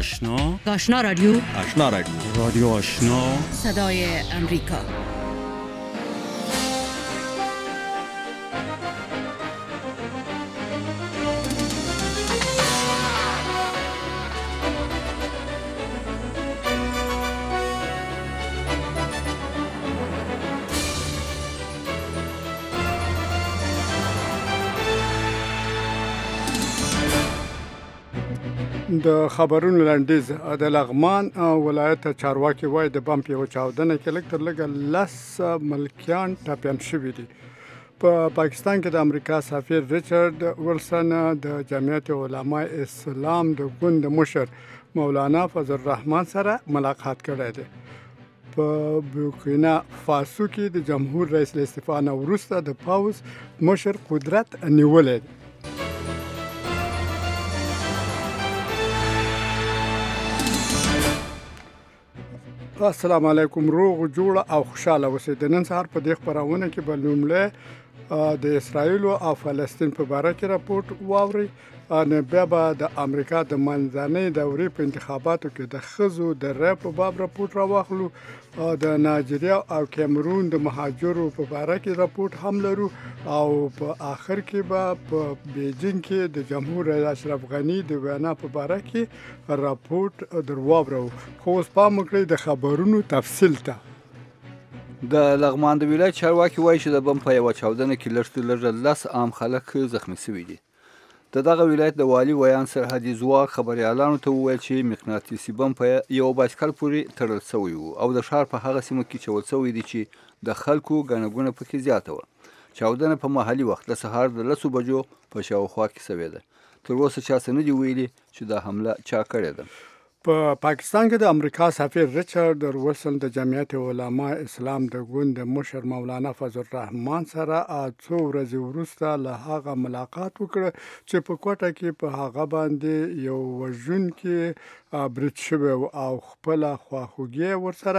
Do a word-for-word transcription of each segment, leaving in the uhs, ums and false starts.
آشنا آشنا رادیو آشنا رادیو رادیو آشنا صدای امریکا. د خبرونو لنډیز د لغمان ولایت چارواکي وایي د بم په چاودنه کې لږ تر لږه لس ملکیان ټاپیان شوي دي. په پاکستان کې د امریکا سفیر ریچارډ ولسن د جمعیت علماء اسلام د ګوند مشر مولانا فضل الرحمن سره ملاقات کړی دی. په بورکینا فاسو کې د جمهور رئیس له استعفا نه وروسته د پاوز مشر قدرت نیولی دی. السلام علیکم، روغ جوړ او خوشاله اوسئ. د نن سهار په دې خپرونه کې به لومړی د اسرائیل او فلسطین په باره کې راپورټ واورئ، نو بیا به د امریکا د منځنۍ دورې په انتخاباتو کې د ښځو د رایې په باب راپورټ راواخلو. د نایجیریا او کیمرون د مهاجرو په باره کې راپورټ هم لرو، او په آخر کې به په بیجینګ کې د جمهور رئیس اشرف غني د وینا په باره کې راپورټ در واورو. خو اوس پام وکړئ د خبرونو تفصیل ته. د لغمان د ولایت چارواکي وایي چې د بم په یوه چاودنه کې لږ تر لږه لس عام خلک زخمي شوي دي. د دغه ولایت د والي ویان سرحدي ځواک خبریالانو ته وویل چې مقناطیسي بم په یو بایسکل پورې تړل شوی و او د ښار په هغه سیمه کې چول شوی دی چې د خلکو ګڼه ګوڼه پکې زیاته وه. چاودنه په محلي وخت د سهار د لسو بجو په شاوخوا کې شوې ده. تر اوسه چا څه نه دي ویلي چې دا حمله چا کړې ده. په پاکستان کې د امریکا سفیر ریچارډ ولسن د جمعیت علماء اسلام د ګوند مشر مولانا فضل الرحمن سره څو ورځې وروسته له هغه ملاقات وکړ چې په کوټه کې په هغه باندې یو وژونکی برید شوی او خپله خواخوږي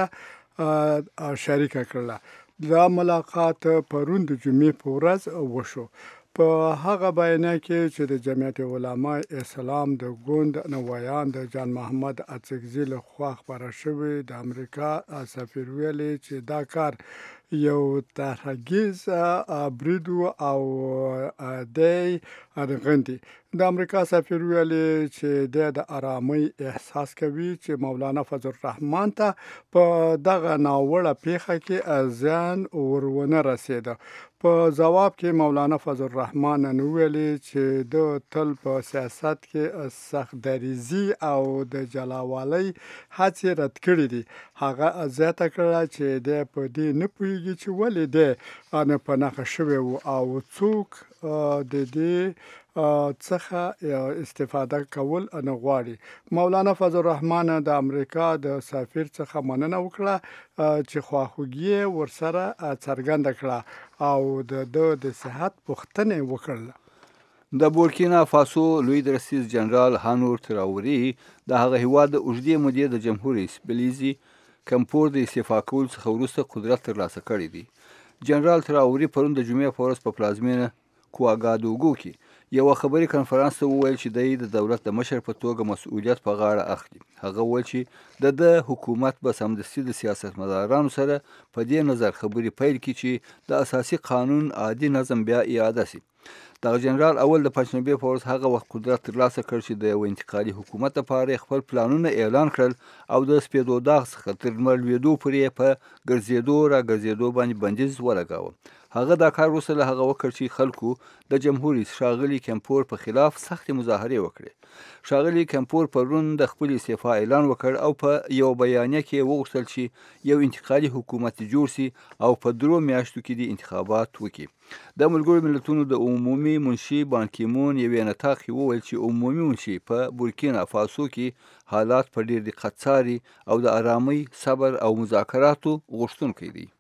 ورسره شریکه کړله. دا ملاقات پرون د جمعې په ورځ وشو. په هغه بیانیه کې چې د جمعیت علماء اسلام د ګوند نویان د جان محمد اڅکزي له خوا خپاره شوی، د امریکا سفیر ویلي چې دا کار یو تحریکیز برید او دی رغندي. د امریکا سفیر ویلي چې د آرامۍ احساس کوي چې مولانا فضل الرحمن ته په دغه ناوړه پیښه کې زیان ورونه رسیده. په جواب کې مولانا فضل الرحمن ویلي چې د تل په سیاست کې سخت دریزي او د جلاوالۍ هڅې رد کړې دي. هغه زیاته کړه چې د په دې نه پوهیږي چې ولې د نه په نښه شوی او څوک د دې څخه استفاده کول نه غواړي. مولانا فضل الرحمن د امریکا د سفیر څخه مننه وکړه چې خواخوږي ورسره څرګنده کړه او د د صحت پوښتنه وکړه. د بورکینا فاسو لوی رئیس جنرال هانور تراوري د هغه هیواد د اوږدې مودې د جمهور رئیس بلیزي کمپور د استعفا کول څخه وروسته قدرت ترلاسه کړی دی. جنرال تراوري پرون د جمعې په ورځ په پلازمینه کوآګادوګو کې یو خبري کنفرانس ته وویل چې دی د دولت د مشر په توګه مسؤلیت په غاړه اخلي. هغه وویل چې د د حکومت به سمدستي د سیاستمدارانو سره په دې نظر خبرې پیل کړي چې د اساسي قانون عادي نظم بیا اعاده شي. دغه جنرال اول د پنجشنبې په ورځ هغه وخت قدرت ترلاسه کړ چې د یو انتقالي حکومت لپاره خپل پلانونه اعلان کړل او د سپېدو داغ څخه تر لمر لوېدو پورې په ګرځېدو را ګرځېدو باندې بندیز ولګاوه. هغه دا کار وروسته له هغه وکړ چې خلکو د جمهور رئیس ښاغلي کمپور په خلاف سختې مظاهرې وکړې. ښاغلي کمپور پرون د خپل استعفا اعلان وکړ او په یو بیانیه کې وغوښتل چې یو انتقالي حکومت جوړ شي او په درو میاشتو کې د انتخابات وکړي. د ملګرو ملتونو د عمومي منشي بان کی مون یوې نطاق وویل چې عمومي منشي په بورکینا فاسو کې حالات په ډېر دقت څاري او د آرامۍ، صبر او مذاکراتو غوښتونکی دی.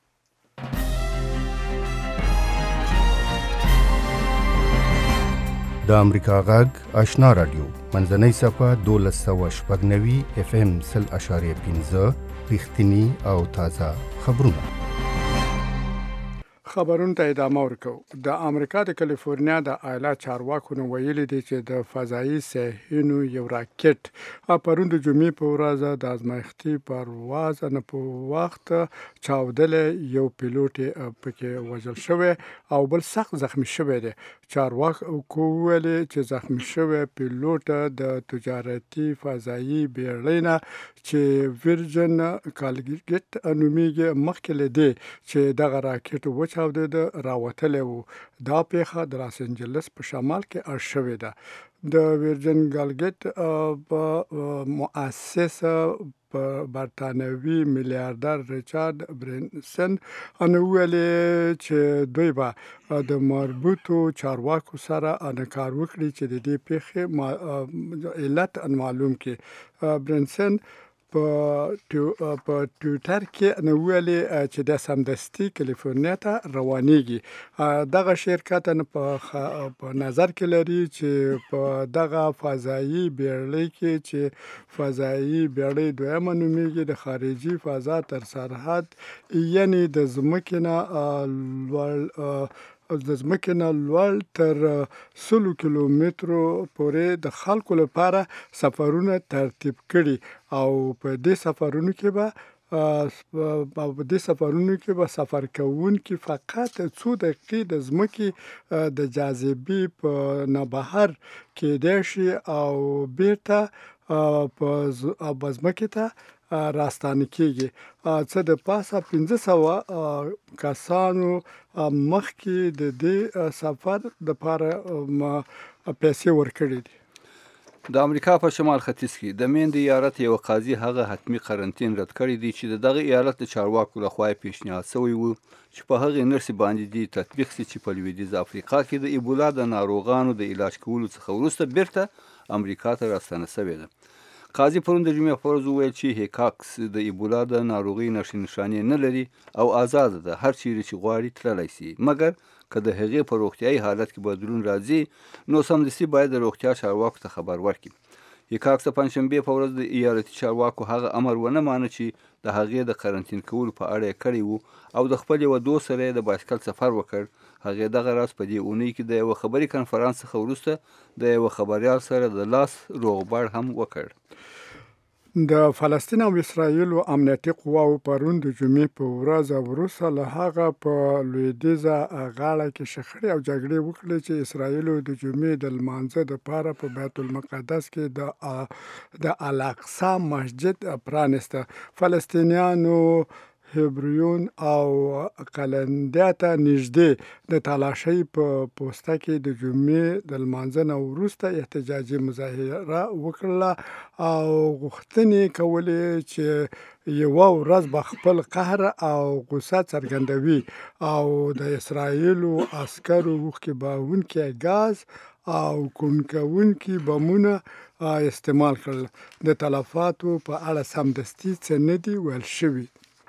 د امریکا غږ آشنا رادیو منځنۍ صفحه دولس سوه شپږ نوي اف ام سل اشاریه پنځه رښتیني او تازه خبرونه. خبرونو ته ادامه ورکوو. د امریکا د کالیفورنیا د ایالت چارواکو نو ویلي دي چې د فضایي ساحینو یو راکټ پرون د جمعې په ورځ د ازمایښتي پرواز نه په وخت چاودلی، یو پیلوټ پکې وژل شوی او بل سخت زخمی شوی دی. چارواکو وویل چې زخمی شوی پیلوټ د تجارتي فضایي بیړۍ نه چې ورجن کالګیټ نومیږي مخکې له دې چې دغه راکټ وچاودېده راوتلی و. دا پیښه د لاس انجلس په شمال کې اړ شوې ده. د ورجن کالګیټ مؤسس برطانوي میلیاردر ریچارډ برینسن وویلې چې دوی به د مربوطو چارواکو سره کار وکړي چې د دې پیښې علت معلوم کړي. برینسن په ټویټر کې نو ویلي چې د سمدستي کالیفورنیا ته روانېږي. دغه شرکت په نظر کې لري چې په دغه فضایي بیړۍ کې چې فضایي بیړۍ دویمه نومیږي د خارجي فضا تر سرحد یعنی د ځمکې نه لوړ د ځمکې نه لوړ تر سلو کیلومترو پورې د خلکو لپاره سفرونه ترتیب کړي او په دې سفرونو کې به په دې سفرونو کې به سفر کوونکي فقط څو دقیقې د ځمکې د جاذبې په نه بهر کېدای شي او بیرته په ځمکې ته راستانه کېږي. څه د پاسه پنځه سوه کسانو مخکې د دې سفر دپاره پیسې ورکړي دي. د امریکا په شمال ختیځ کې د مین د ایالت یو قاضي هغه حتمي قرنطین رد کړی دی چې د دغه ایالت د چارواکو لخوا پیشنهاد شوی و چې په هغې نرسې باندې دې تطبیق شي چې په لویدیځ افریقا کې د ایبولا د ناروغانو د علاج کولو څخه وروسته بیرته امریکا ته راستنه شوې ده. قاضي پرون د جمعې په ورځ وویل چې هیکاکس د ایبولا د ناروغۍ نښې نښانې نه لري او آزاده ده، هر چیرې چې غواړي تللی شي، مګر که د هغې په روغتیایي حالت کې بدلون راځي نو سمدستي باید د روغتیا چارواکو ته خبر ورکړي. هیکاکس د پنجشنبې په ورځ د ایالتي چارواکو هغه امر ونه مانه چې د هغې د قرنطین کولو په اړه یې کړی و او د خپلې یوه دوست سره یې د بایسکل سفر وکړ. هغې دغه راز په دې اونۍ کې د یوه خبري کنفرانس څخه وروسته د یوه خبریال سره د لاس روغبړ هم وکړ. د فلسطین او اسرایلو امنیتي قواو پرون د جمعې په ورځ وروسته له هغه په لویدیځه غاړه کې شخړې او جګړې وکړې چې اسرایلو د جمعې د لمانځه دپاره په بیت المقدس کې د د الاقصی مسجد پرانسته. فلسطینیانو هبریون او قلندیا ته نږدې د تالاشۍ په پوسته کې د جمعې د لمانځه نه وروسته احتجاجي مظاهره وکړله او غوښتنې کولې چې یوه ورځ به خپل قهر او غوسه څرګندوي او د اسرایلو عسکرو اوښکې بهونکي ګاز او کوڼکوونکي بمونه استعمال کړل. د تلفاتو په اړه سمدستي څه نه دي ویل شوي.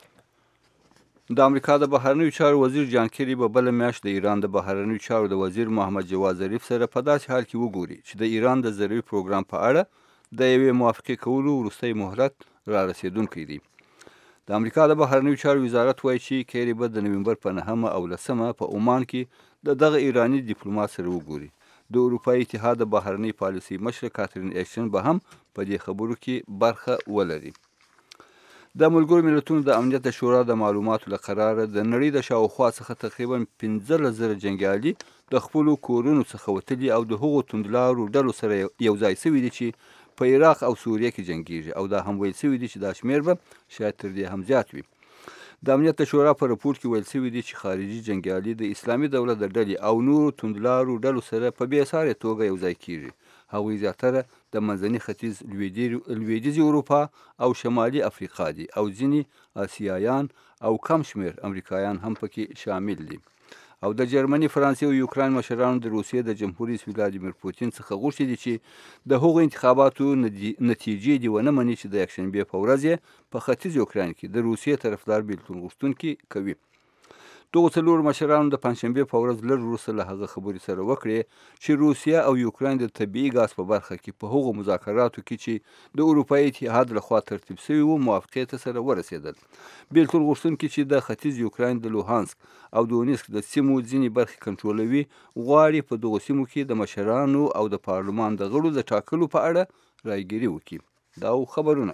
د امریکا د بهرنیو چارو وزیر جان کیری په بله میاشت د ایران د بهرنیو چارو د وزیر محمد جواد ظریف سره په داسې حال کې وګوري چې د ایران د ذروي پروګرام په اړه د یوې موافقې کولو وروستی مهلت را رسېدونکی دی. د امریکا د بهرنیو چارو وزارت وایي چې کیری به د نومبر په نهمه او لسمه په عمان کې د دغه ایراني ډیپلومات سره وګوري. د اروپایي اتحاد د بهرنۍ پالیسۍ مشره کاترین ایشن به هم په دې خبرو کې برخه ولري. د ملګرو ملتونو د امنیت شورا د معلوماتو له قراره د نړۍ د شاوخوا څخه تقریبا پنځلس زره جنګیالي د خپلو کورونو څخه وتلي او د هغو توندلارو ډلو سره یو ځای شوي دي چې په عراق او سوریه کې جنګیږي او دا هم ویل شوي دي چې دا شمېر به شاید تر دې هم زیات وي. د امنیت شورا په رپورټ کې ویل شوي دي چې خارجي جنګیالي د اسلامي دولت د ډلې او نورو توندلارو ډلو سره په بې سارې توګه یو ځای کیږي. هغوی زیاتره د منځني ختیځ، لویدیځې اروپا او شمالي افریقا دي او ځینې آسیایان او کم شمېر امریکایان هم پکې شامل دي. او د جرمني، فرانسې او یوکراین مشرانو د روسیې د جمهور رئیس ولادیمیر پوتین څخه غوښتي دي چې د هغو انتخاباتو نتیجې دې ونه مني چې د یکشنبې په ورځ یې په ختیځ یوکراین کې د روسیې طرفدار بېلتون غوښتونکي کوي. دغو څلورو مشرانو د پنجشنبې په ورځ لږ وروسته له هغه خبرې سره وکړې چې روسیه او یوکراین د طبیعي ګاز په برخه کې په هغو مذاکراتو کې چې د اروپایي اتحاد لخوا ترتیب شوي وو موافقې ته سره ورسېدل. بېلتون غوښتونکي چې د ختیځ یوکراین د لوهانسک او دونیسک د سیمو ځینې برخې کنټرولوي غواړي په دغو سیمو کې د مشرانو او د پارلمان د غړو د ټاکلو په اړه رایګیري وکړي. دا خبرونه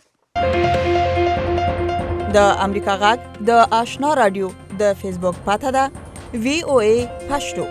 د امریکا غږ د آشنا رادیو د فیسبوک پاته ده وی او ای پښتو.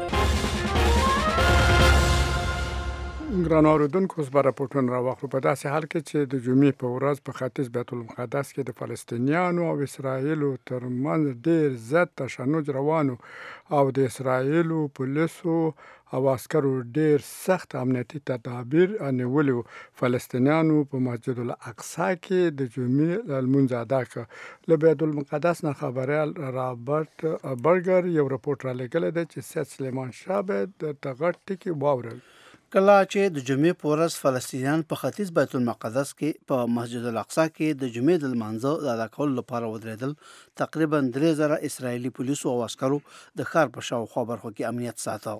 ګران اوریدونکو اوس به راپورټونه راواخلو. په داسې حال کې چې د جمعې په ورځ په ختیځ بیت المقدس کې د فلسطینیانو او اسرائیلو ترمنځ ډېر زیات تشنج روانو او د اسرائیلو پولیسو او عسکرو ډېر سخت امنیتي تدابیر نیولي وو. فلسطینیانو په مسجد الاقصی کې د جمعې لمونځ ادا کړ. له بیت المقدس نه خبریال رابرټ برګر یو راپورټ را لېږلی دی چې سید سلیمان شاه به د دغه ټکي واورل. کله چې د جمعې په ورځ فلسطینیان په ختیځ بیت المقدس کې په مسجد الاقصی کې د جمعې د لمانځه د ادا کولو لپاره ودرېدل، تقریبا درې زره اسرائیلي پولیسو او عسکرو د ښار په شاوخوا برخو کې امنیت ساته.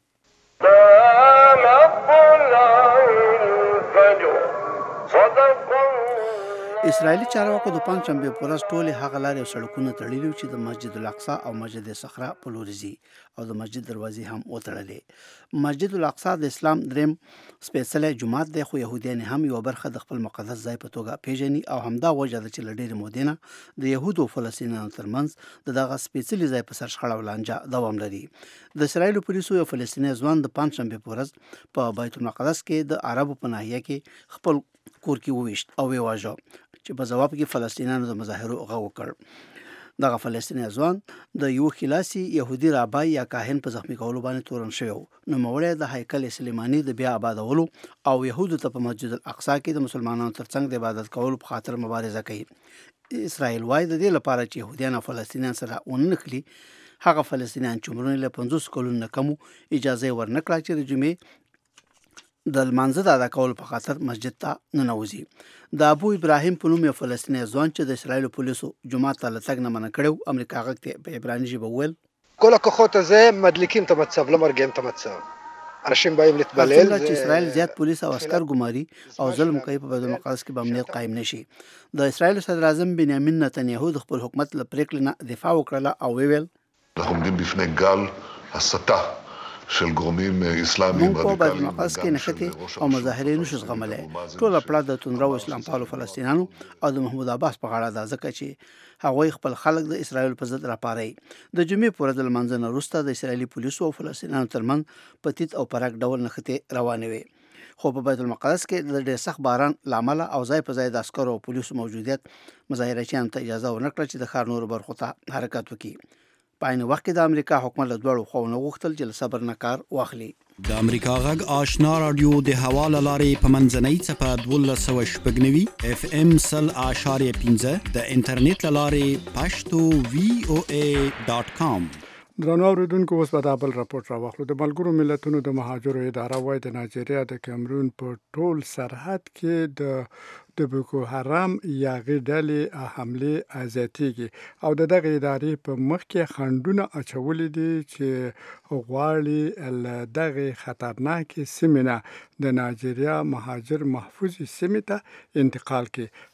اسرائیلي چارواکو د پنجشنبې په ورځ ټولې هغه لارې او سړکونه تړلي چې د مسجد الاقصی او مسجد صخره په لوري ځي او د مسجد دروازې هم وتړلې. مسجد الاقصی د اسلام دریم سپېڅلی جومات دی، خو یهودیان هم یوه برخه د خپل مقدس ځای په توګه پیژني او همدا وجه ده چې له ډېرې مودې نه د یهودو او فلسطینیانو ترمنځ د دغه سپېڅلي ځای په سر شخړه او لانجه دوام لري. د اسرائیلو پولیسو یو فلسطینی ځوان د پنجشنبې په ورځ په بیت المقدس کې د عربو په ناحیه کې خپل کور کې وویشت او ویواژه، چې په ځواب کې فلسطینیانو د مظاهرو غږ وکړ. دغه فلسطینی ځوان د یو خلاصي یهودي رابای یا کاهن په زخمی کولو باندې تورن شوی و. نوموړی د هیکل سلیماني د بیا آبادولو او یهودو ته په مسجد الاقصی کې د مسلمانانو ترڅنګ د عبادت کولو په خاطر مبارزه کوي. اسرائیل وایي د دې لپاره چې یهودیان او فلسطینیان سره ونه نښلي، هغه فلسطینیان چې عمرونه له پنځوس کلونو نه کم اجازه ورنه کړه چې د جمعې د لمانځه د ادا کولو په خاطر مسجد ته ننوځي. د ابو ابراهیم په نوم یو فلسطینی ځوان چې د اسرائیلو پولیسو جومات ته له تګ نه منع کړی و، امریکا غږ ته په عبراني ژبه وویل: כל הכוחות הזה מדליקים את המצב, לא מרגיעים את המצב. אנשים באים להתפלל. چې اسرائیل زیات پولیس او عسكر ګماري او ظلم کوي په بیت المقدس کې به امنیت قایم نشي. د اسرائیل صدر اعظم بنیامین نتنیاهو د خپل حکومت له پریکړې نه دفاع وکړه او ویل: אנחנו עומדים בפני גל הסתה של גורמים اسلامיים رادیکالיים. په بیت المقدس کې نښتې او مظاهرې نشو زغملی. ټوله پړه د توندرو اسلام پالو فلسطینیانو او د محمود عباس په غاړه ده، ځکه چې هغوی خپل خلک د اسرائیل په ضد راپاروي. د جمعې په ورځ د لمانځه نه وروسته د اسرائیلي پولیسو او فلسطینیانو ترمنځ په تیت او پراک ډول نښتې روانې وې. خو په بیت المقدس کې د ډېر سخت باران له امله او ځای په ځای د عسکرو او پولیسو موجودیت مظاهرچیانو ته اجازه ورنه کړه چې د ښار نورو برخو ته حرکت وکړي. په عین وخت کې د امریکا حکومت له دواړو خواوو غوښتل چې له صبر نه کار واخلي. د امریکا غږ آشنا رادیو د هوا له لارې په منځنۍ څپه دولس سوه شپږ نوي اف ام سل اعشاریه پنځه د انټرنیټ له لارې پښتو وی او ای ډاټ کام. درنو اوریدونکو اوس به دا بل راپورټ راواخلو. د ملګرو ملتونو د مهاجرو اداره وایي د نایجیریا د کیمرون په ټول سرحد کې د د بوکو حرام یاغي ډلې حملې زیاتېږي او د دغه ادارې په مخ کې خنډونه اچولي دي چې غواړي له دغه خطرناکې سیمې نه د نایجیریا مهاجر محفوظې سیمې ته انتقال کړي.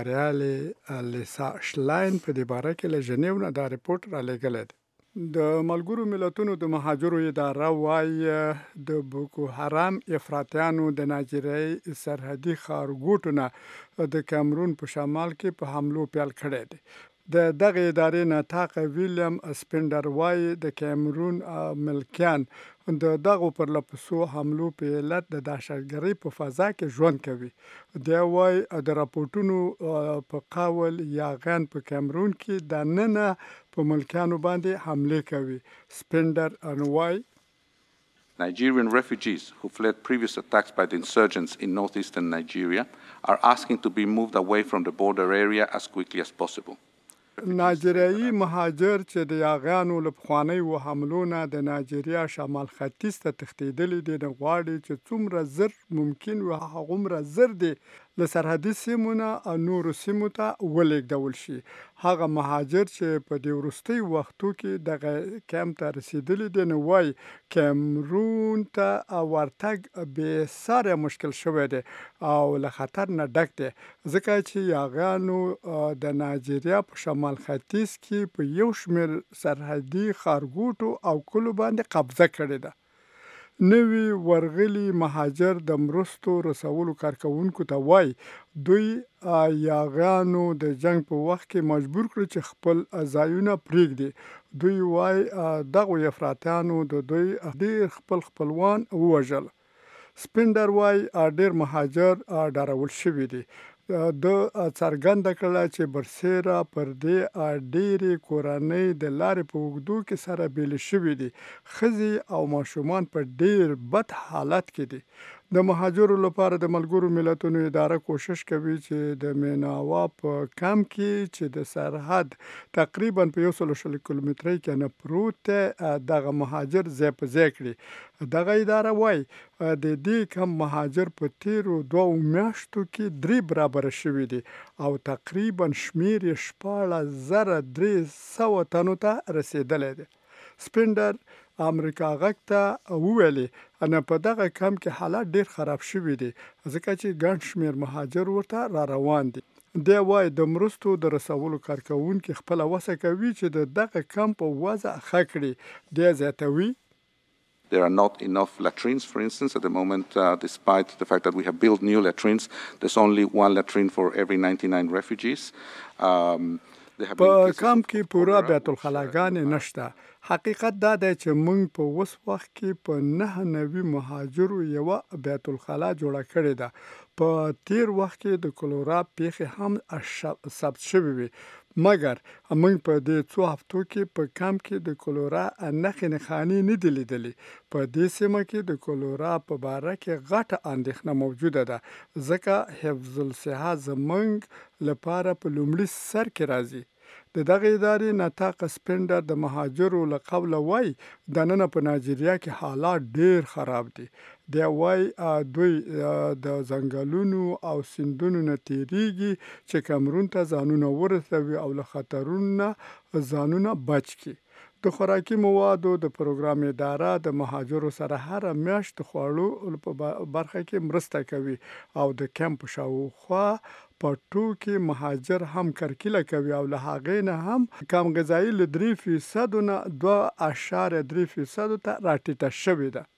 خبریال لیسا شلاین په دې باره کې له ژنیو نه دا رپورټ را لېږلی دی. د ملګرو ملتونو د مهاجرو اداره وایي د بوکو حرام افراطیانو د نایجیریایي سرحدي ښارګوټو نه د کیمرون په شمال کې په حملو پیل کړی دی. د دغه ادارې نطاق ویلیام سپینډر وایي د کیمرون ملکیان د دغو پرلپسو حملو په علت د دهشتګرۍ په فضا کې ژوند کوي. دی وایي د راپورټونو په قول یاغیان په کیمرون کې دننه په ملکیانو باندې حملې کوي. سپینډر وایي Nigerian refugees who fled previous attacks by the insurgents in northeastern Nigeria are asking to be moved away from the border area as quickly as possible. نایجیریایي مهاجر چې د یاغیانو له پخوانیو حملو نه د نایجیریا شمال ختیځ ته تښتېدلي دي، نه غواړي چې څومره زر ممکن وي هغومره زر دې له سرحدي سیمو نه نورو سیمو ته ولېږدول شي. هغه مهاجر چې په دې وروستي وختو کې دغه کیمپ ته رسېدلي دي نو وایي کیمرون ته ورتګ بېساری مشکل شوی دی او له خطر نه ډک دی ځکه چې یاغیانو د نایجیریا په شمال ختیځ کې په یو شمېر سرحدي ښارګوټو او کلو باندې قبضه کړې ده. نوي ورغلي مهاجر د مرستو رسولو کارکوونکو ته وایي دوی یاغیانو د جنگ په وخت کې مجبور کړي چې خپل ځایونه پرېږدي. دوی وایي دغو افراطیانو د دوی ډېر خپل خپلوان ووژل. سپینډر وایي ډېر مهاجر ډارول شوي دي. د څرګنده کړله چې برسیره پر دې ډېرې کورنۍ د لارې په اوږدو کې سره بیلې شوي دي. ښځې او ماشومان په ډېر بد حالت کې دي. د مهاجرو لپاره د ملګرو ملتونو اداره کوشش کوي چې د میناوا په کمپ کې چې د سرحد تقریبا په یو سل شل کیلومترۍ کې نه پروت دی دغه مهاجر ځای په ځای کړي. دغه اداره وایي د دې کم مهاجر په تیرو دوو میاشتو کې درې برابره شوي دي او تقریبا شمیر یې شپاړس زره درې سوه تنو ته رسېدلی دی. سپینډر امریکا غږ ته وویلې نه په دغه کمپ کې حالات ډېر خراب شوي دي ځکه چې ګڼ شمېر مهاجر ورته را روان دي. دی وایي د مرستو د رسولو کارکوونکي خپله وسه کوي چې د دغه کمپ وضع ښه کړي. دی زیاتوي There are not enough latrines, for instance, at the moment, uh, despite the fact that we have built new latrines. There's only one latrine for every ninety-nine refugees. Um, په کمپ کې پوره بیت الخلاګانې نشته. حقیقت دا دی چې موږ په اوس وخت کې په نهه نوي مهاجرو یوه بیت الخلا جوړه کړې ده. په تیر وخت کې د کولورا پیښې هم ثبت شوې وي مګر موږ په دې څو هفتو کې په کمپ کې د کولورا نښې نښانې نه دي لیدلي. په دې سیمه کې د کولورا په باره کې غټه اندېښنه موجوده ده ځکه حفظ الصحه زموږ لپاره په لومړي سر کې راځي. د دغه ادارې نطاق سپینډر د مهاجرو له قوله وایي دننه په نایجیریا کې حالات ډېر خراب دي. دی وایي دوی د ځنګلونو او سیندونو نه تیریږي چې کمرون ته ځانونه ورسوي او له خطرونو نه ځانونه بچ کړي. د خوراکي موادو د پروګرام اداره د مهاجرو سره هره میاشت د خوړو په برخه کې مرسته کوي او د کمپ شاوخوا په ټوکې مهاجر هم کرکیله کوي او له هغې نه هم کم غذایي له درې فیصدو نه دوه اعشاریه درې فیصدو ته راټیټه شوې ده.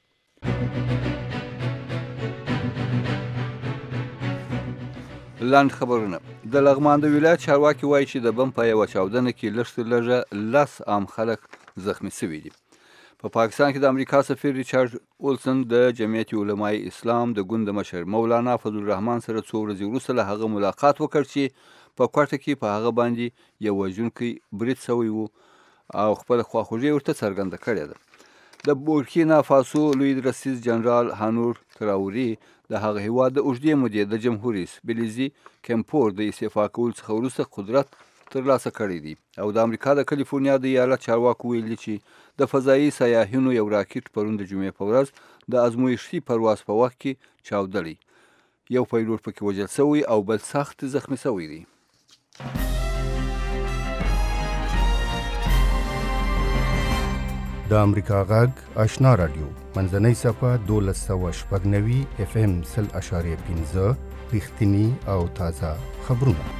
لاند خبرونه د لغمان د ولایت چارواکي وایي چې د بم په یوه چاودنه کې لږ تر لږه لس عام خلک زخمی شوي دي. په پاکستان کې د امریکا سفیر ریچارډ اولسن د جمعیت علماء اسلام د ګوند مشر مولانا فضل الرحمن سره څو ورځې وروسته له هغه ملاقات وکړ چې په کوټه کې په هغه باندې یو وژونکی برید شوی و او خپل خواخوږي ورته څرګنده کړې ده. د بورکینا فاسو لوی رئیس جنرال هانور تراوري د هغه هیواد د اوږدې مودې د جمهور رئیس بلیزي کمپور د استعفا کولو څخه وروسته قدرت ترلاسه کړی دی او د امریکا د کالیفورنیا د ایالت چارواکو ویلي چې د فضایي سیاحینو یو راکټ پرون د جمعې په ورځ د ازمویښتي پرواز په وخت کې چاودلی. یو پایلوټ پکې وژل شوی او بل سخت زخمی شوی دی. د امریکا غږ آشنا رادیو منځنۍ صفه دولس سوه شپږ نوي اف ام سل اشاریه پنځه رښتیني او تازه خبرونه.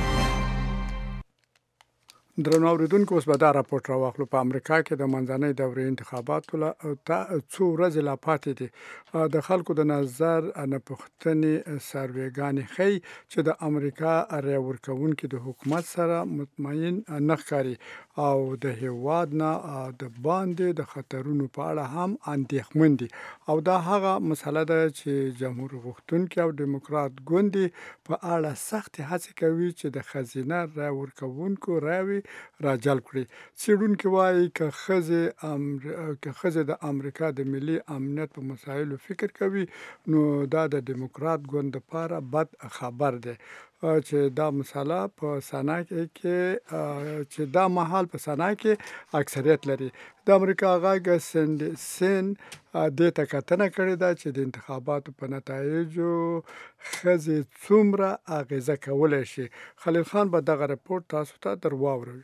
درنو اوریدونکو اوس به دا راپورټ راواخلو. په امریکا کې د منځنۍ دورې انتخاباتو له څو ورځې لا پاتې دي. د خلکو د نظر نه پوښتنې سروېګانې ښیي چې د امریکا رایه ورکوونکي د حکومت سره مطمئن نه ښکاري او د هیواد نه د باندې د خطرونو په اړه هم اندېښمن دي او دا هغه مسله ده چې جمهور غوښتونکي او دیموکرات ګوند په اړه سخت هڅې کوي چې د ښځینه رایه ورکوونکو رایې راجلب کړي. څېړونکي وایي که ښځې امر... که ښځې د امریکا د ملي امنیت په مسایلو فکر کوي نو دا د دیموکرات ګوند لپاره بد خبر دی. چې دا مسله په سنا کې چې دا مهال په سنا کې اکثریت لري. د امریکا غاګ سند سن د تکتنه کړی دا چې د انتخاباتو په نتایجو خزي څومره اغیزه کولای شي. خلیل خان به دغه رپورت تاسو ته درواوروي.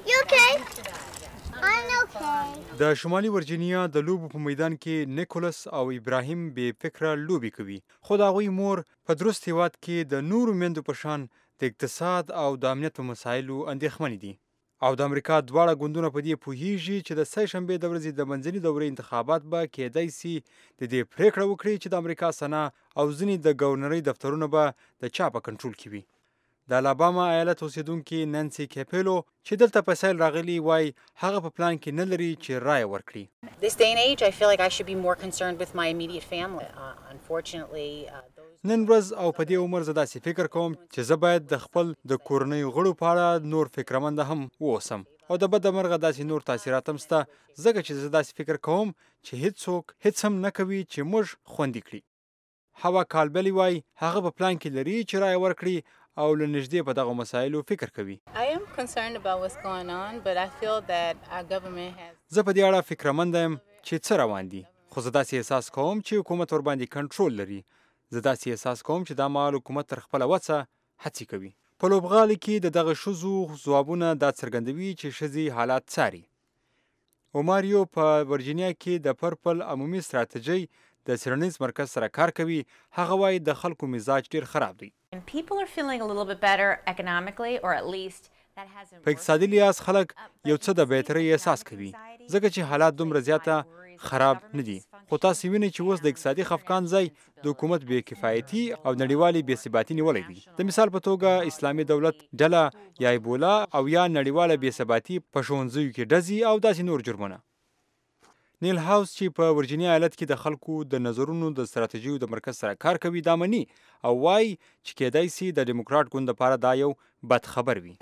د شمالي ورجینیا د لوبو په میدان کې نیکولس او ابراهیم بې فکره لوبي کوي، خو د هغوی مور په درست هیواد کې د نورو میندو په شان د اقتصاد او د امنیت په مسایلو اندېښمنې دي، او د امریکا دواړه ګوندونه په دې پوهیږي چې د سه شنبې د ورځې د منځنۍ دورې انتخابات به کېدای سي د دې پریکړه وکړي چې د امریکا سنا او ځینې د ګورنرۍ دفترونه به د چا په کنټرول کې وي. د الاباما ایالت اوسیدونکي نانسي کیپیلو چې دلته په سیل راغلي وای هغه په پلان کې نه لري چې رایه ورکړي. This day and age I feel like I should be more concerned with my immediate family. Uh, unfortunately uh, نن ورځ او په دې عمر زه داسې فکر کوم چې زه باید د خپل د کورنۍ غړو په اړه نور فکرمند هم واوسم، او د بده مرغه داسې نور تاثیرات هم شته ځکه چې زه داسې فکر کوم چې هیڅوک هیڅ هم نه کوي چې موږ خوندي کړي. هوا کالبلی وای هغه په پلان کې لري چې رایه ورکړي او له نږدې په دغه مسایلو فکر کوي. I am concerned about what's going on, but I feel that our government has زه په دې اړه فکرمند یم چې څه روان دي، خو زه داسې احساس کوم چې حکومت ورباندې کنټرول لري. زه داسې احساس کوم چې دا مهال حکومت تر خپله وڅه هڅې کوي. په لوبغالي کې د دغه ښځو ځوابونه دا څرګندوي چې ښځې حالات څاري. اوماریو په ورجینیا کې د پرپل عمومي ستراتیژۍ د څېړنیز مرکز سره کار کوي. هغه وایي د خلکو مزاج ډیر خراب دی. People are feeling a little bit better economically, or at least that hasn't. په اقتصادي لحاظ خلک یو څه د بهترۍ احساس کوي ځکه چې حالات دومره زیاته خراب نه دي، خو تاسو وینئ چې اوس د اقتصادي خفقان ځای د حکومت بې کفایتي او نړیوالې بې ثباتي نیولی دی. د مثال په توګه اسلامي دولت ډله یا ایبولا او یا نړیواله بې ثباتي په ښوونځیو کې ډزې او داسې نور جرمونه. نیل هاوس چې په ورجینیا ایالت کې د خلکو د نظرونو د ستراتیژیو د مرکز سره کار کوي دا مني او وایي چې کېدای سي د ډیموکراټ ګوند لپاره دا یو بد خبر وي.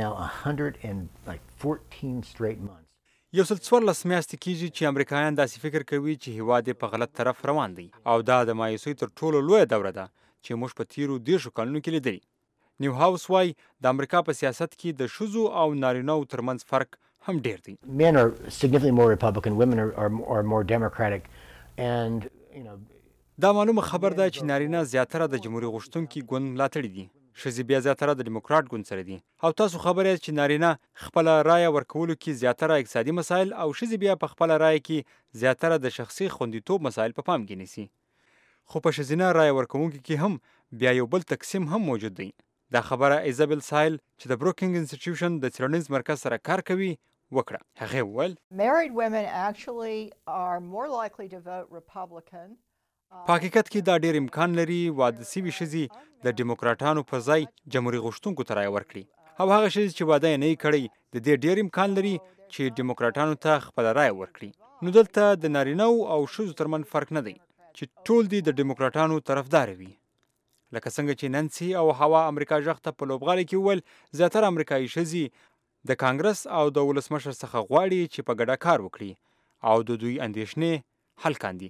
یو سل څوارلس میاشتې کېږي چې امریکایان داسې فکر کوي چې هیواد یې په غلط طرف روان دی، او دا د مایوسۍ تر ټولو لویه دوره ده چې موږ په تیرو دېرشو کلونو کې لیدلې. نیو هاوس وایي د امریکا په سیاست کې د ښځو او نارینه‌و ترمنځ فرق هم ډیر دی. Men are significantly more Republican, women are, are, are more Democratic, and you know. دا معلومه خبر ده چې نارینه زیاتره د جمهوریت غوښتونکي ګوند ملاتړي دي، ښځې بیا زیاتره د ډیموکراټ ګوند سره دي، او تاسو خبر یاست چې نارینه خپله رایه ورکولو کې زیاتره اقتصادي مسایل او ښځې بیا په خپله رایه کې زیاتره د شخصي خوندیتوب مسایل په پام کې نیسي. خو په ښځینه رایه ورکوونکو کې هم بیا یو بل تقسیم هم موجود دی. دا خبره ایزابل سایل چې د بروکینګ انسټیټیوشن د څېړنیز مرکز سره کار کوي وکړه. هغه وویل Married women actually are more likely to vote Republican. په حقیقت کې دا ډیر امکان لري واده سوي ښځې د ډیموکراټانو په ځای جمهوریت غوښتونکو ته رایه ورکړي، او هغه ښځې چې واده یې نه یې کړی د دې ډیر امکان لري چې ډیموکراټانو ته خپله رایه ورکړي. نو دلته د نارینه‌و او ښځو ترمنځ فرق نه دی چې ټول دې د ډیموکراټانو طرفداره وي. لکه څنګه چې نانسي او هوا امریکا غږ ته په لوبغالي کې وویل زیاتره امریکایي ښځې د کانګرس او د ولسمشر څخه غواړي چې په ګډه کار وکړي او د دوی اندېښنې حل کاندي.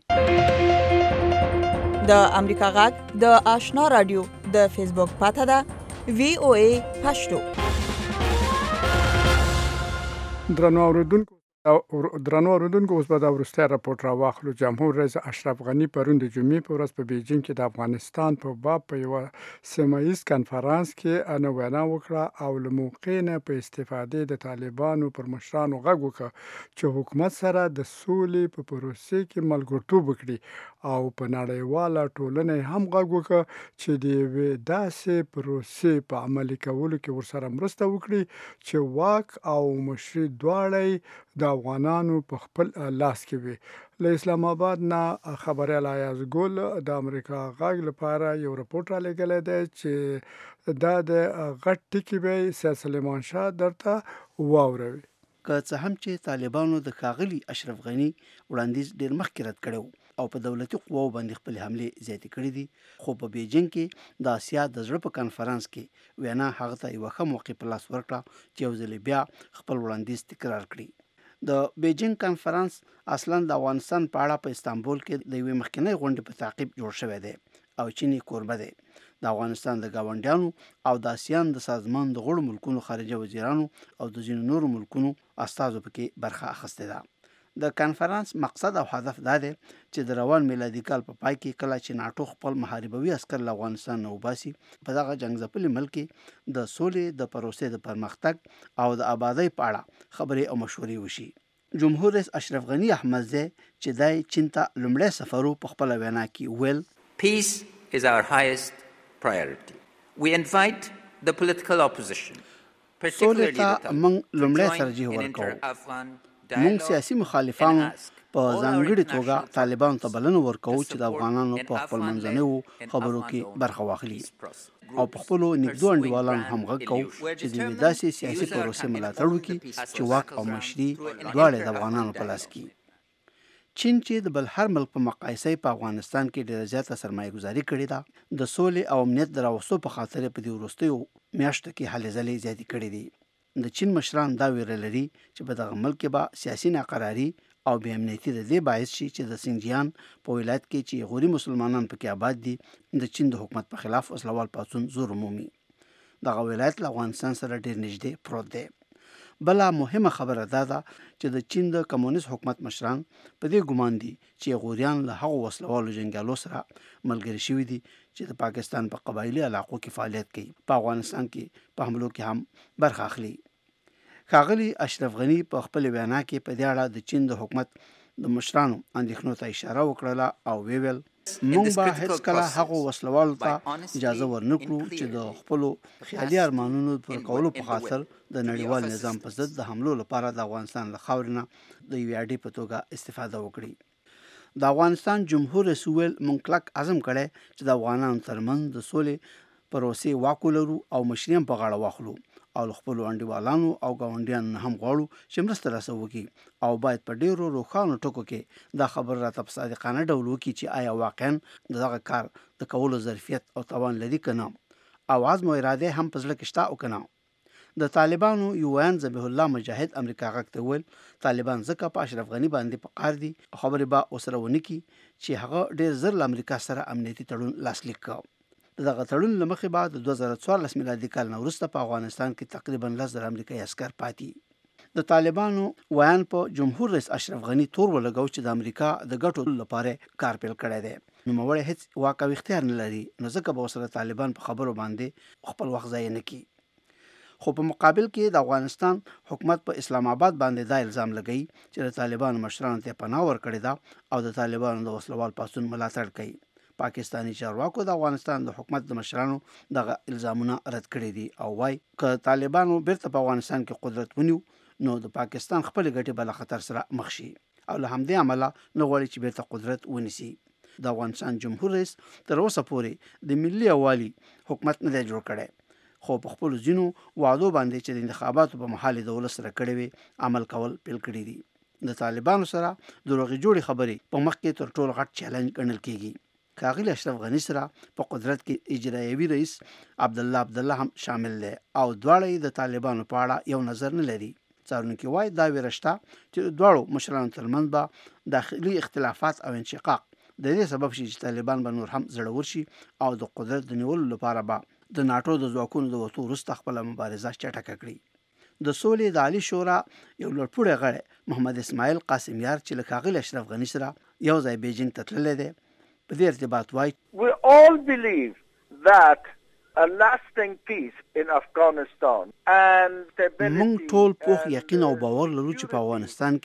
د امریکا غږ د آشنا رادیو د فیسبوک پاته ده وی او ای پښتو. درنو اوریدونکو درنو اوریدونکو اوس به دا وروستی راپورټ راواخلو. جمهور رئیس اشرف غني پرون د جمعې په ورځ په بیجینګ کې د افغانستان په باب په یوه سیمه ایز کنفرانس کې انا وینا وکړه او له موقع نه په استفادې د طالبانو پر مشرانو غږ وکړ چې حکومت سره د سولې په پروسې کې ملګرتوب وکړي او په نړیواله ټولنه هم غږ وکړ چې د یوې داسې پروسې په عملي کولو کې ورسره مرسته وکړي چې واک او مشري دواړه د افغانانو په خپل لاس کې وي. له اسلام آباد نه خبریال ایاز ګل د امریکا غږ لپاره یو رپورټ را لېږلی دی چې دا د غټ ټکي به سید سلیمان شاه درته واوروي. که څه هم چې طالبانو د ښاغلي اشرف غني وړاندیز ډېر مخکې رد کړی او په دولتي قواو باندې خپلې حملې زیاتې کړې دي، خو په بیجینګ کې د اسیا د زړه په کنفرانس کې وینا هغه ته یوه ښه موقع په لاس ورکړه چې یو ځل بیا خپل وړاندیز تکرار کړي. د بیجینګ کنفرانس اصلا د افغانستان په اړه په استانبول کې د یوې مخکینۍ غونډې په تعقیب جوړ شوی دی او چین یې کوربه دی. د افغانستان د ګاونډیانو او د آسیان د سازمان د غړو ملکونو خارجه وزیرانو او د ځینو نورو ملکونو استازو پکې برخه اخیستې ده. د کانفرنس مقصد او هدف دا دی چې د روان میلادي کال په پای کې کله چې ناټو خپل محاربوي عسکر له افغانستان نه وباسي په دغه جنګ ځپلي ملک کې د سولې د پروسې د پرمختګ او د آبادۍ په اړه خبرې او مشورې وشي. جمهور رئیس اشرف غنی احمدزی چې دای چین ته لومړی سفر په خپل وینا کې ویل Peace is our highest priority. We invite the political opposition, particularly the Taliban, to join in inter-Afghan موږ سیاسي مخالفانو په ځانګړي توګه طالبانو ته بلنه ورکوو چې د افغانانو په خپل منځنیو خبرو کې برخه واخلي او په خپلو نږدې انډیوالانو هم غږ کوو چې د یوې داسې سیاسي پروسې ملاتړ وکړي چې واک او مشري دواړه د افغانانو په لاس کې. چین چې د بل هر ملک په مقایسه په افغانستان کې ډېره زیاته سرمایه گذاري کړې ده د سولې او امنیت د راوستو په خاطر په دې وروستیو میاشتو کې هلې ځلې زیاتې کړې دي. د چین مشران دا ویره لري چې په دغه ملک کې به سیاسي ناقراري او بې امنیتي د دې باعث شي چې د سینجیان په ولایت کې چې غوري مسلمانان پکې آباد دي د چین د حکومت په خلاف وسلوال پاڅون زور مومي. دغه ولایت له افغانستان سره ډېر نږدې پروت دی. بله مهمه خبره دا ده چې د چین د کمونیست حکومت مشران په دې ګمان دي چې غوریان له هغو وسلوالو جنګیالو سره ملګري شوي دي چې د پاکستان په قبایلي علاقو کې فعالیت کوي په افغانستان کې په حملو کې هم برخه اخلي. ښاغلي اشرف غنی په خپل وینا کې په دې اړه د چین د حکومت د مشرانو اندېښنو ته اشاره وکړه او ویل موږ به هیڅکله هغو وسلوالو ته اجازه ورنکړو چې د خپلو خیالي ارمانونو پر کولو په خاطر د نړیوال نظام په ضد د حملو لپاره د افغانستان له خاورې نه د یوې اډې په توګه استفاده وکړي. د افغانستان جمهور رئیس ویل موږ کلک عزم کړی چې د افغانانو ترمنځ د سولې پروسې واک ولرو او مشري هم په غاړه واخلو او خپلو انډیوالانو او ګاونډیانو هم غواړو چې مرسته راسره وکړي او باید په ډیرو روښانه ټکو کې دا خبر راته په صادقانه ډول وکړي چې آیا واقعا دغه کار د کولو ظرفیت او توان لري که نه او عزم او اراده هم په زړه کې شته او که نه. د طالبانو یو ویان ذبیح الله مجاهد امریکا غږ ته ویل طالبان ځکه په اشرف غني باندې په قار دي خبرې به ورسره ونه کړي چې هغه ډیر زر له امریکا سره امنیتي تړون لاسلیک کړ. دغه تړون له مخې بعد د دوه زره څوارلس میلادي کال نه وروسته په افغانستان کې تقریبا لس زره امریکایي عسکر پاتې. د طالبانو ویان په جمهور رئیس اشرف غني تور ولګاو چې د امریکا د ګټو لپاره کار پیل کړی دی. نوموړی هیڅ واک او اختیار نه لري نو ځکه به ورسره طالبان په خبرو باندې خپل وخت ضایع نه کړي. خو په مقابل کې د افغانستان حکومت په اسلام آباد باندې دا الزام لګوي چې د طالبانو مشرانو ته پناه ورکړې ده او د طالبانو د وسلوال پاڅون ملاتړ کوي. پاکستاني چارواکو د افغانستان د حکومت د مشرانو دغه الزامونه رد کړي دي او وايي که طالبانو بیرته په افغانستان کې قدرت ونیو نو د پاکستان خپل ګټې به له خطر سره مخ شي او له همدې امله نه غواړي چې بیرته قدرت ونیسي. د افغانستان جمهور رئیس تر اوسه پورې د ملي یووالي حکومت نه دی جوړ کړی خو په خپلو ځینو وعدو باندې چې د انتخاباتو په مهال د ولس سره کړی وي عمل کول پیل کړي دي. د طالبانو سره د روغې جوړې خبرې په مخ کې تر ټولو غټ چیلنج ګڼل کېږي. ښاغلي اشرف غني سره په قدرت کې اجرایوي رئیس عبدالله عبدالله هم شامل دی او دواړه د طالبانو په اړه یو نظر نه لري. څارونکي وایي دا ویره شته چې دواړو مشرانو ترمنځ به داخلي اختلافات او انشقاق د دې سبب شي چې طالبان به نور هم زړور شي او د قدرت د نیولو لپاره به د ناټو د ځواکونو د وتو وروسته خپله مبارزه چټکه کړي. د سولې د عالي شورا یو لوړپوړی غړی محمد اسماعیل قاسم یار چې له ښاغلي اشرف غني سره یو ځای بیجینګ ته تللی دی په دې ارتباط وایي We all believe that a lasting peace in Afghanistan and موږ ټول پوخ یقین او باور لرو چې په افغانستان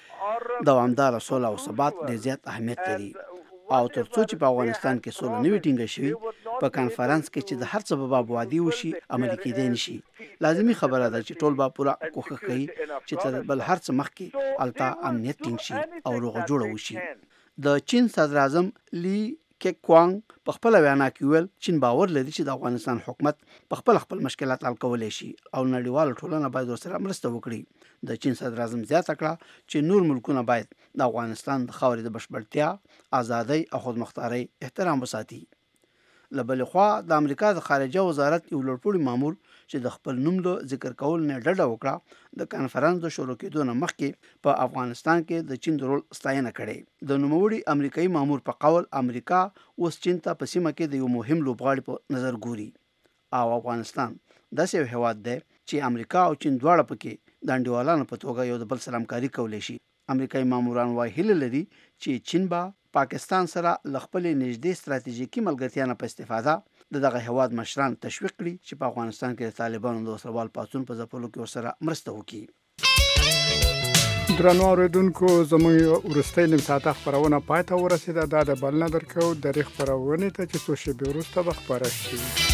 کې دوامداره سوله او ثبات ډېر زیات اهمیت لري او تر څو چې په افغانستان کې سوله نه وي ټینګه شوې په کانفرنس کې چې د هر څه به باب وادي وشي عملي کېدی نشي. لازمي خبره ده چې ټول به پوره کوښښ کوي چې تر بل هر څه مخکې هلته امنیت ټینګ شي او روغه جوړه وشي. د چین صدر اعظم لی کیک کوانګ په خپل وینا کې ویل چین باور لري چې د افغانستان حکومت په خپل خپل مشکلات حل کولی شي او نړیواله ټولنه باید ورسره مرسته وکړي. د چین صدر اعظم زیاته کړه چې نور ملکونه باید د افغانستان د خاورې د بشپړتیا، ازادۍ او خودمختارۍ احترام وساتي. لبل خوا د امریکا د خارجه وزارت یو لوړپوړي مامور چې د خپل نوم د ذکر کول نه ډډه وکړه د کانفرنس د شروع کېدو نه مخکې په افغانستان کې د چین د رول ستاینه کړې. د نوموړي امریکایي مامور په قول امریکا اوس چین ته په سیمه کې د یو مهم لوبغاړي په نظر ګوري او افغانستان داسې یو هېواد دی چې امریکا او چین دواړه پکې د انډیوالانو په توګه یو د بل سره همکاري کولی شي. امریکایي ماموران وايي هیله لري چې چین به پاکستان سره له خپلې نږدې ستراتیژیکي ملګرتیا نه په استفاده د دغه هېواد مشران تشویق کړي چې په افغانستان کې د طالبانو د وسلوال پاڅون په ځپلو کې ورسره مرسته وکړي. درنو اورېدونکو زموږ وروستۍ نیم ساعته خپرونه پای ته ورسېده. دا د بلنه درکو درې خپرونې ته چې څو شېبې وروسته به خپاره شي.